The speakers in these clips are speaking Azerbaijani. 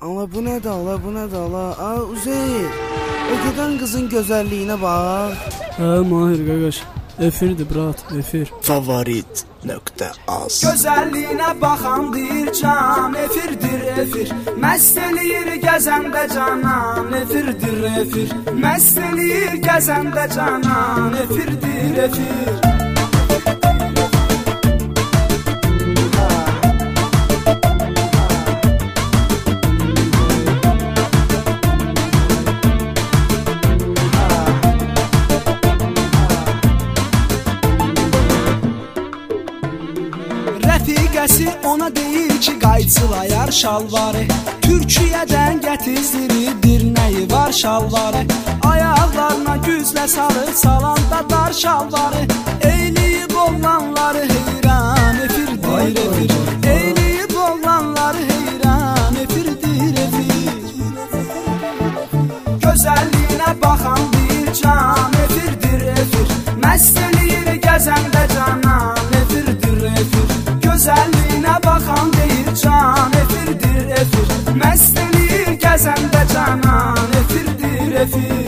Allah bu nədir, Allah bu nədir, Allah. Uzeyr, o gedən qızın gözəlliyinə bax. Mahir qardaş, efirdir brat, efir. Favorit.az Gözəlliyinə baxan deyir can, efirdir efir. Məst eləyir gəzəndə canan, efirdir efir. Məst eləyir gəzəndə canan, efirdir efir. Rəfiqəsi ona deyir ki, qayçılayar şalvarı. Türkiyədən gətizdirir, dirnəyi var şalvarı. Ayaqlarına güzlə sarı, salanda dar şalvarı. Eyliyib oğlanları heyran, efirdir efir. Eyliyib oğlanları heyran, efirdir efir. Gözəlliyinə baxan deyir can, efirdir efir. Məst eləyir gəzəndə canan, efirdir efir. Gözəlliyinə baxan deyir can, efirdir efir. Məst eləyir gəzəndə canan, efirdir efir.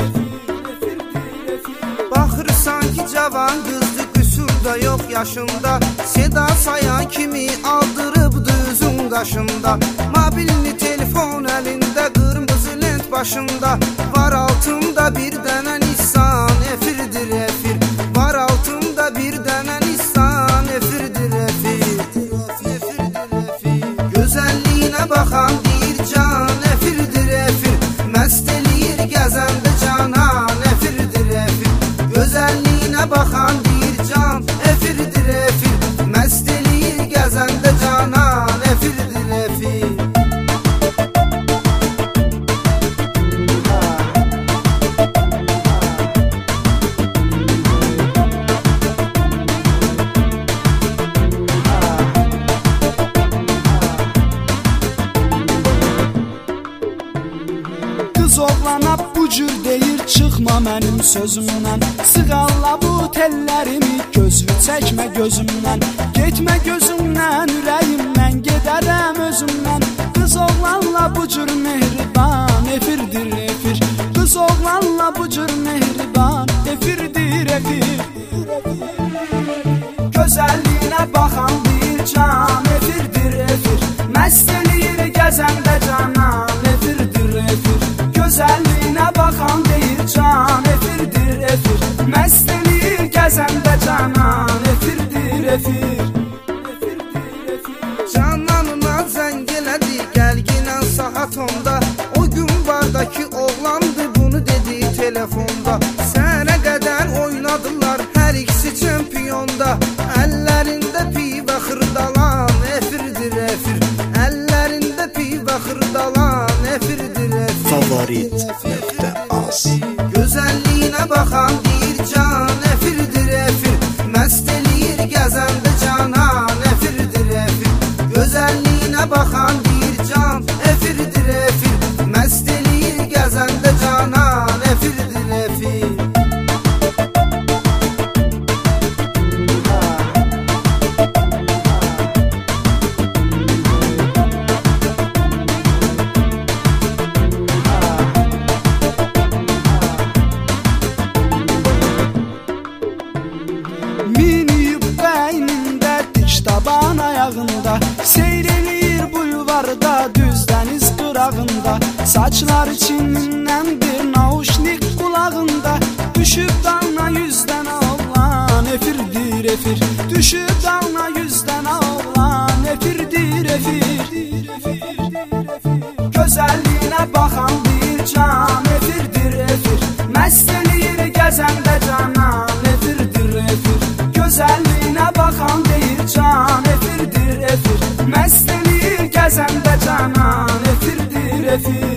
Baxırsan ki, cavan qızdı, qüsur da yox yaşında. Seda sayan kimi aldırıbdı üzün qaşında. Mobilni telefon əlində, qırmızı lent başında. Var altında bir dənə Nissan, efirdir efir. Var altında bir dənə Nissan, efirdir efir. Gözəlliyinə baxan deyir can, efirdir efir. Məst eləyir gəzəndə canan, efirdir efir. Gözəlliyinə baxan deyir can, efirdir efir. Məst eləyir gəzəndə canan, efirdir efir. Qız oğlana bu cür deyir, çıxma mənim sözümdən. Sığalla bu tellərimi, gözünü çəkmə gözümdən. Getmə gözümdən, ürəyimdən, gedərəm özümdən. Qız oğlanla bu cür mehriban, efirdir efir. Qız oğlanla bu cür mehriban, efirdir efir. Gözəlliyinə baxan deyir can, efirdir efir. Məst eləyir gəzəndə canan, efirdir efir. Gözəlliyinə baxan deyir can, efirdir efir. Məst eləyir gəzəndə canan, efirdir efir. Cananına zəng elədi, gəlginən saat 10-da. O gün bardakı oğlandı, bunu dedi telefonda. Sənə qədər oynadılar, hər ikisi çempionda. Əllərində pivə xırdalan, efirdir efir. Əllərində pivə xırdalan, efirdir efir. Favorit.az Gözəlliyinə baxan deyir can, efirdir efir. Məst eləyir gəzəndə canan, efirdir efir. Gözəlliyinə baxan deyir can, efirdir efir. Məst eləyir gəzəndə canan, efirdir efir. Miniyib bəynində, diş taban ayağında. Seyr eləyir bulvarda, düz dəniz qırağında. Saçları çinindən bir nauşnik qulağında. Düşüb dalına 100 dənə oğlan, efirdir efir. Düşüb dalına 100 dənə oğlan, efirdir efir. Gözəlliyinə baxan deyir can, efirdir efir. Məst eləyir gəzəndə canan, efirdir efir. Gözəlliyinə baxan deyir can, efirdir efir. Məst eləyir gəzəndə canan, efirdir efir.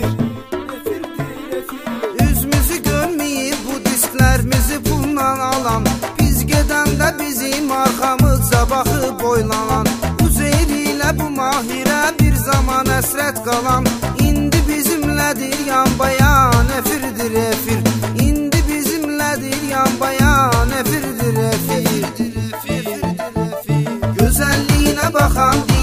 Üzümüzü görməyib bu disklərimizi pulla alan. Biz gedəndə bizim arxamızca baxıb oylanan. Uzeyr ilə bu Mahirə bir zaman əsrət qalan. İndi bizimlədir yan bayan, efirdir efir. İndi bizimlədir yan bayan, efirdir efir. Gözəlliyinə baxan